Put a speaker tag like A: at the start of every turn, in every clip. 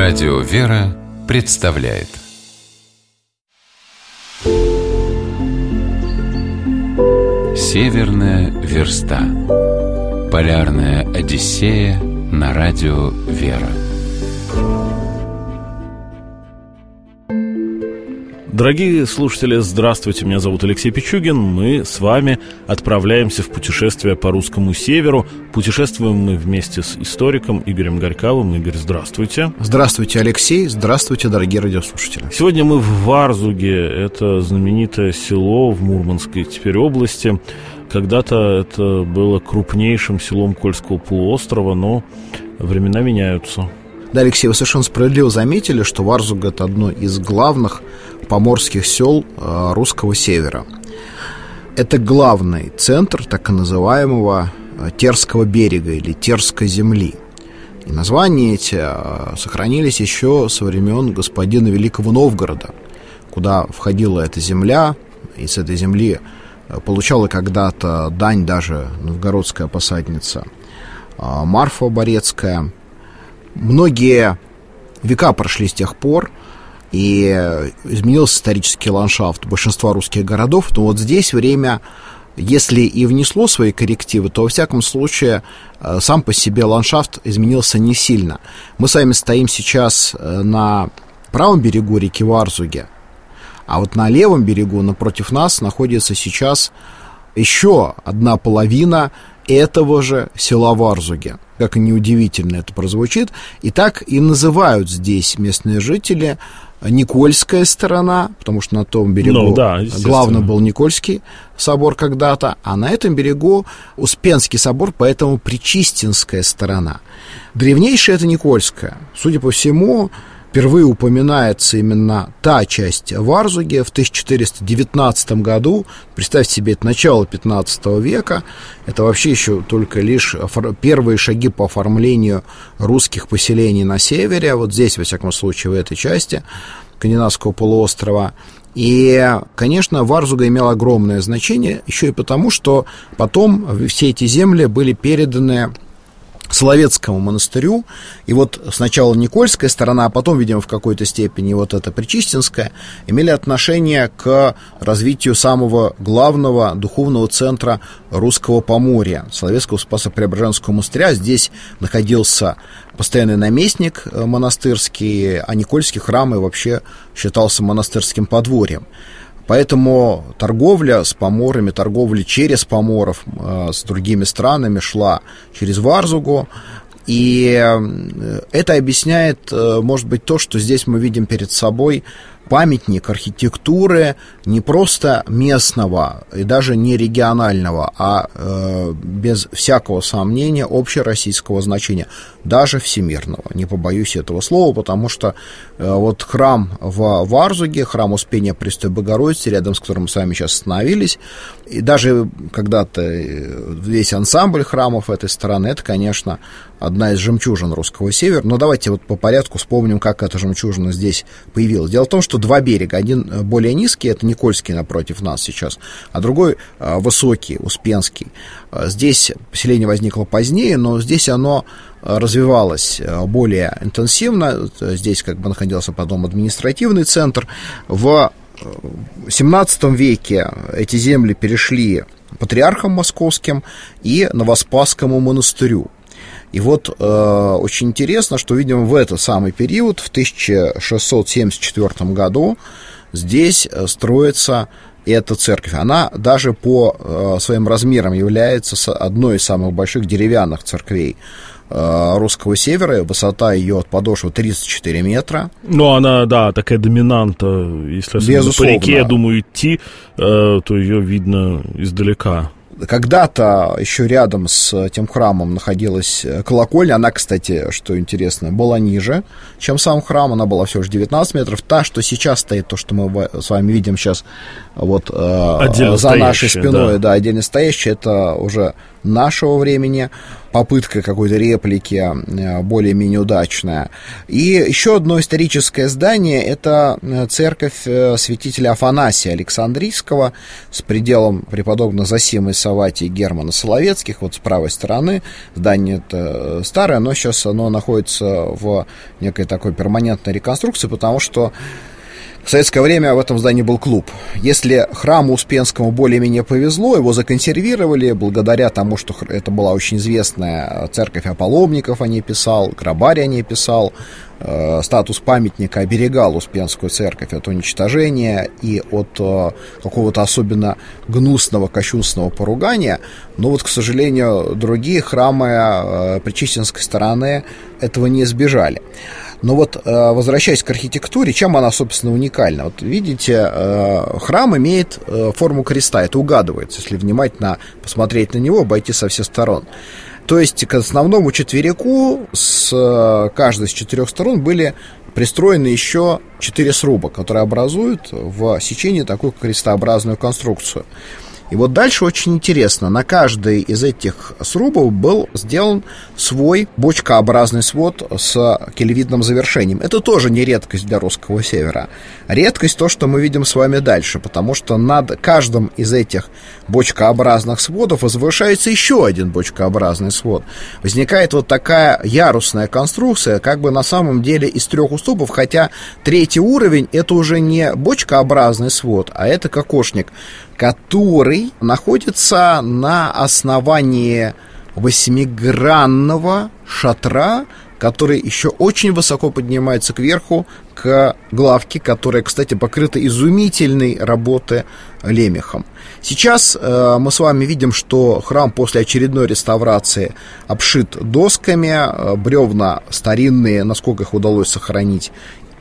A: Радио «Вера» представляет Северная верста. Полярная Одиссея на радио «Вера».
B: Дорогие слушатели, здравствуйте, меня зовут Алексей Пичугин. Мы с вами отправляемся в путешествие по русскому северу. Путешествуем мы вместе с историком Игорем Горьковым. Игорь, здравствуйте.
C: Здравствуйте, Алексей. Здравствуйте, дорогие радиослушатели.
B: Сегодня мы в Варзуге. Это знаменитое село в Мурманской теперь области. Когда-то это было крупнейшим селом Кольского полуострова, но времена меняются.
C: Да, Алексей, вы совершенно справедливо заметили, что Варзуга – это одно из главных поморских сел русского севера. Это главный центр так называемого Терского берега или Терской земли. И названия эти сохранились еще со времен господина Великого Новгорода, куда входила эта земля, и с этой земли получала когда-то дань даже новгородская посадница Марфа Борецкая. Многие века прошли с тех пор, и изменился исторический ландшафт большинства русских городов. Но вот здесь время, если и внесло свои коррективы, то, во всяком случае, сам по себе ландшафт изменился не сильно. Мы с вами стоим сейчас на правом берегу реки Варзуги, а вот на левом берегу, напротив нас, находится сейчас еще одна половина этого же села Варзуги. Как и неудивительно это прозвучит. И так и называют здесь местные жители Никольская сторона, потому что на том берегу главный был Никольский собор когда-то, а на этом берегу Успенский собор, поэтому Пречистинская сторона. Древнейшая это Никольская. Судя по всему, впервые упоминается именно та часть Варзуги в 1419 году. Представьте себе, это начало 15 века. Это вообще еще только лишь первые шаги по оформлению русских поселений на севере. Вот здесь, во всяком случае, в этой части Скандинавского полуострова. И, конечно, Варзуга имела огромное значение, еще и потому, что потом все эти земли были переданы Соловецкому монастырю, и вот сначала Никольская сторона, а потом, видимо, в какой-то степени вот эта Пречистинская, имели отношение к развитию самого главного духовного центра русского Поморья, Соловецкого Спасо-Преображенского монастыря. Здесь находился постоянный наместник монастырский, а Никольский храм и вообще считался монастырским подворьем. Поэтому торговля с поморами, торговля через поморов с другими странами шла через Варзугу. И это объясняет, может быть, то, что здесь мы видим перед собой памятник архитектуры не просто местного и даже не регионального, а без всякого сомнения общероссийского значения, даже всемирного. Не побоюсь этого слова, потому что вот храм в Варзуге, храм Успения Престой Богородицы, рядом с которым мы с вами сейчас остановились, и даже когда-то весь ансамбль храмов этой страны, это, конечно, одна из жемчужин русского севера. Но давайте вот по порядку вспомним, как эта жемчужина здесь появилась. Дело в том, что два берега. Один более низкий, это Никольский напротив нас сейчас, а другой высокий, Успенский. Здесь поселение возникло позднее, но здесь оно развивалось более интенсивно. Здесь как бы находился потом административный центр. В XVII веке эти земли перешли патриархам московским и Новоспасскому монастырю. И вот очень интересно, что, видимо, в этот самый период, в 1674 году, здесь строится эта церковь. Она даже по своим размерам является одной из самых больших деревянных церквей русского севера. Высота ее от подошвы 34 метра. Ну, она, да, такая доминанта. Если по реке, я думаю, идти, то ее видно издалека. Когда-то еще рядом с тем храмом находилась колокольня. Она, кстати, что интересно, была ниже, чем сам храм. Она была всего лишь 19 метров. Та, что сейчас стоит, то, что мы с вами видим сейчас вот за нашей спиной, да, отдельно стоящая, это уже нашего времени, попытка какой-то реплики более-менее удачная. И еще одно историческое здание – это церковь святителя Афанасия Александрийского с пределом преподобных Зосимы Савватия и Германа Соловецких. Вот с правой стороны здание это старое, но сейчас оно находится в некой такой перманентной реконструкции, потому что в советское время в этом здании был клуб. Если храму Успенскому более-менее повезло, его законсервировали благодаря тому, что это была очень известная церковь паломников, о ней писал, Грабарь о ней писал. Статус памятника оберегал Успенскую церковь от уничтожения и от какого-то особенно гнусного, кощунственного поругания. Но вот, к сожалению, другие храмы Пречистинской стороны этого не избежали. Но вот, возвращаясь к архитектуре, чем она, собственно, уникальна? Вот видите, храм имеет форму креста, это угадывается, если внимательно посмотреть на него, обойти со всех сторон. То есть к основному четверику с каждой из 4 сторон были пристроены еще 4 сруба, которые образуют в сечении такую крестообразную конструкцию. И вот дальше очень интересно. На каждой из этих срубов был сделан свой бочкообразный свод с келевидным завершением. Это тоже не редкость для русского севера. Редкость то, что мы видим с вами дальше, потому что над каждым из этих бочкообразных сводов возвышается еще один бочкообразный свод. Возникает вот такая ярусная конструкция, как бы на самом деле из 3 уступов, хотя 3-й уровень это уже не бочкообразный свод, а это кокошник, который находится на основании 8-гранного шатра, который еще очень высоко поднимается кверху, к главке, которая, кстати, покрыта изумительной работой лемехом. Сейчас мы с вами видим, что храм после очередной реставрации обшит досками, бревна старинные, насколько их удалось сохранить,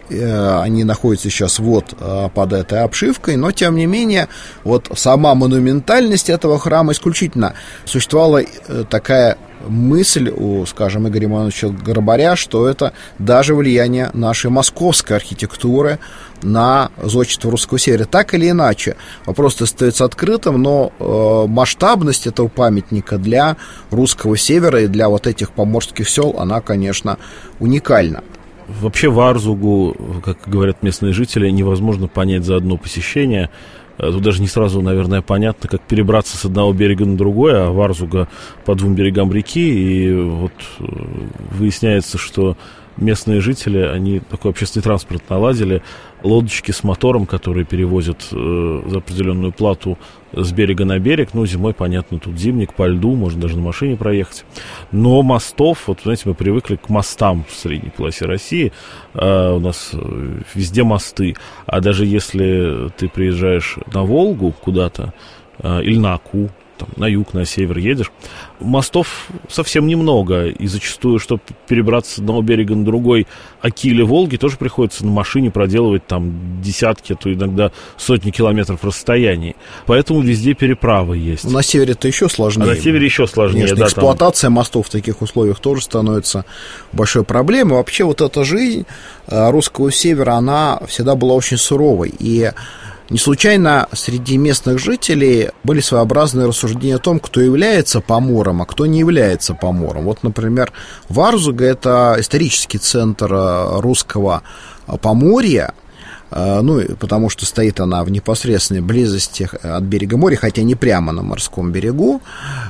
C: они находятся сейчас вот под этой обшивкой, но тем не менее вот сама монументальность этого храма исключительно. Существовала такая мысль у, скажем, Игоря Ивановича Грабаря, что это даже влияние нашей московской архитектуры на зодчество русского севера. Так или иначе, вопрос остается открытым, но масштабность этого памятника для русского севера и для вот этих поморских сел, она, конечно, уникальна.
B: Вообще Варзугу, как говорят местные жители, невозможно понять за одно посещение. Тут даже не сразу, наверное, понятно, как перебраться с одного берега на другой, а Варзуга по 2 берегам реки. И вот выясняется, что местные жители, они такой общественный транспорт наладили, лодочки с мотором, которые перевозят за определенную плату с берега на берег. Ну, зимой, понятно, тут зимник, по льду, можно даже на машине проехать. Но мостов, вот, знаете, мы привыкли к мостам в средней полосе России. У нас везде мосты. А даже если ты приезжаешь на Волгу куда-то или на Аку, там, на юг, на север едешь, мостов совсем немного, и зачастую, чтобы перебраться с одного берега на другой Оки или Волги, тоже приходится на машине проделывать там десятки, а то иногда сотни километров расстояний. Поэтому везде переправы есть.
C: На севере это еще сложнее.
B: А на севере еще сложнее.
C: Конечно, да, эксплуатация мостов в таких условиях тоже становится большой проблемой. Вообще вот эта жизнь русского севера, она всегда была очень суровой. И не случайно среди местных жителей были своеобразные рассуждения о том, кто является помором, а кто не является помором. Вот, например, Варзуга – это исторический центр русского Поморья, ну, потому что стоит она в непосредственной близости от берега моря, хотя не прямо на морском берегу,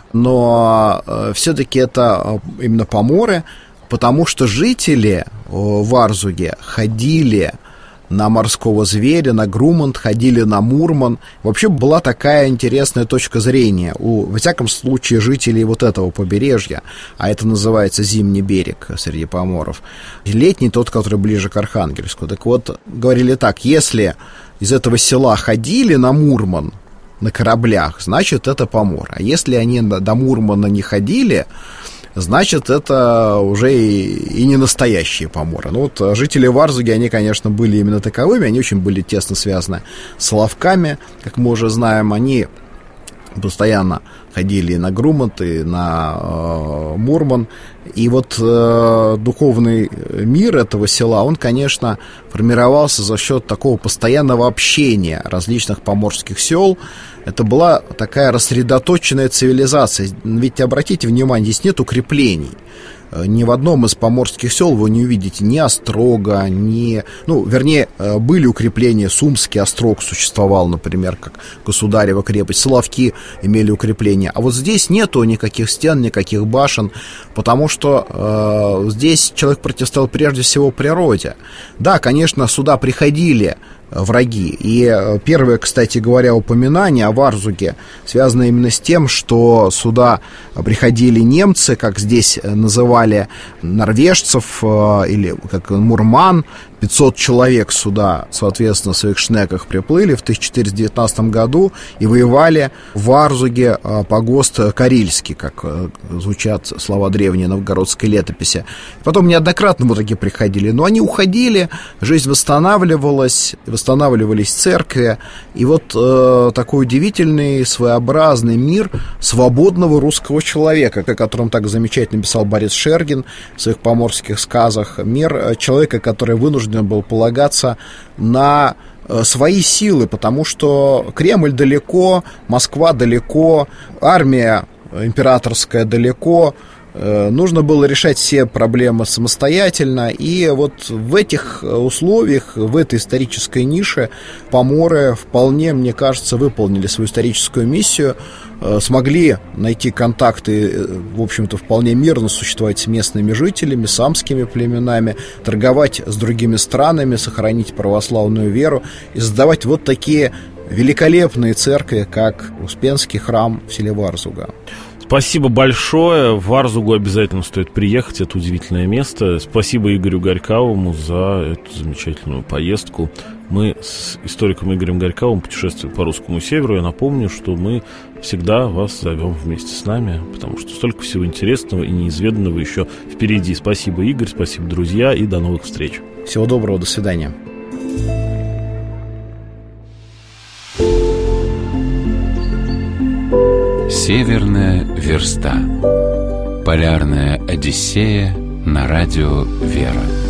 C: но все-таки это именно поморы, потому что жители Варзуги ходили на морского зверя, на Грумант, ходили на Мурман. Вообще была такая интересная точка зрения во всяком случае, жителей вот этого побережья, а это называется Зимний берег среди поморов. Летний тот, который ближе к Архангельску. Так вот, говорили так, если из этого села ходили на Мурман на кораблях, значит, это помор. А если они до Мурмана не ходили, значит, это уже и не настоящие поморы. Ну, вот жители Варзуги, они, конечно, были именно таковыми, они очень были тесно связаны с Соловками, как мы уже знаем, они постоянно ходили и на Грумант, и на Мурман. И вот духовный мир этого села, он, конечно, формировался за счет такого постоянного общения различных поморских сел. Это была такая рассредоточенная цивилизация. Ведь обратите внимание, здесь нет укреплений. Ни в одном из поморских сел вы не увидите ни острога, были укрепления. Сумский острог существовал, например, как государева крепость. Соловки имели укрепления. А вот здесь нету никаких стен, никаких башен, потому что здесь человек противостоял прежде всего природе. Да, конечно, сюда приходили враги. И первое, кстати говоря, упоминание о Варзуге связано именно с тем, что сюда приходили немцы, как здесь называли норвежцев, или как мурман. 500 человек сюда, соответственно, в своих шнеках приплыли в 1419 году и воевали в Варзуге погост Карельский, как звучат слова древней новгородской летописи. Потом неоднократно в итоге приходили, но они уходили, жизнь восстанавливалась, восстанавливались церкви, и вот такой удивительный, своеобразный мир свободного русского человека, о котором так замечательно писал Борис Шергин в своих поморских сказах, мир человека, который вынужден был полагаться на свои силы, потому что Кремль далеко, Москва далеко, армия императорская далеко, нужно было решать все проблемы самостоятельно, и вот в этих условиях, в этой исторической нише поморы вполне, мне кажется, выполнили свою историческую миссию, смогли найти контакты, в общем-то, вполне мирно существовать с местными жителями, самскими племенами, торговать с другими странами, сохранить православную веру и создавать вот такие великолепные церкви, как Успенский храм в селе Варзуга.
B: Спасибо большое. В Варзугу обязательно стоит приехать. Это удивительное место. Спасибо Игорю Горьковому за эту замечательную поездку. Мы с историком Игорем Горьковым путешествуем по русскому северу. Я напомню, что мы всегда вас зовем вместе с нами, потому что столько всего интересного и неизведанного еще впереди. Спасибо, Игорь, спасибо, друзья, и до новых встреч.
C: Всего доброго, до свидания.
A: Северная верста. Полярная Одиссея на радио «Вера».